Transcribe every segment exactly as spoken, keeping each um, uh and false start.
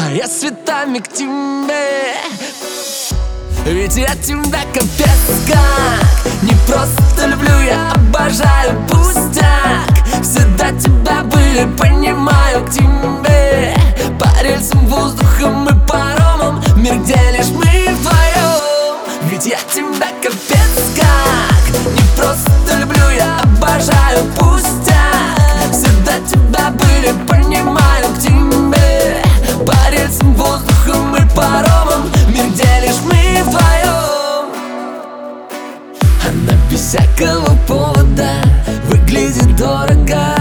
а я с цветами к тебе. Ведь я тебя капец как не просто люблю, я обожаю пустяк. Всегда тебя были, понимаю, к тебе. По рельсам, воздухом и паромам, мир, где лишь мы вдвоем. Ведь я тебя капец как не просто люблю, я обожаю пустяк. Всегда тебя были, понимаю, к тебе. По рельсам, воздухом и паромам, мир, где лишь мы вдвоем. Она без всякого повода выглядит дорого.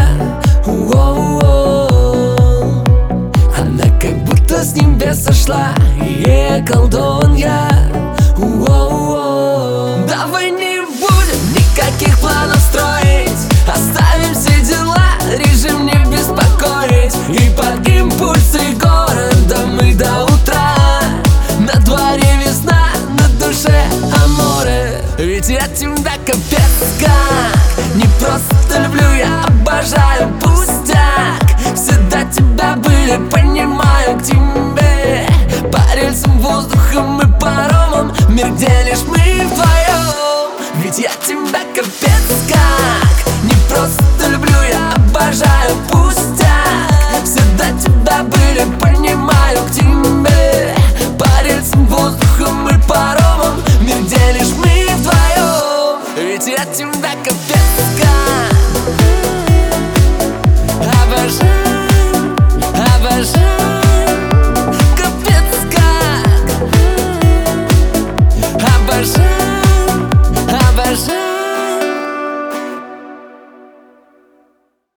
Воу-воу. Она как будто с небес сошла, и ей околдован я. Воу-воу. Давай не будем никаких планов строить, оставим все дела, режим не беспокоить. И под импульсы города мы до утра. На дворе весна, на душе аморе. Ведь я тебя капец как не просто люблю, я обожаю пустяк. Всегда тебя были, понимаю, к тебе. По рельсам, воздухом и паромам, мир, где лишь мы вдвоем. Ведь я тебя капец как не просто люблю, я обожаю пустяк.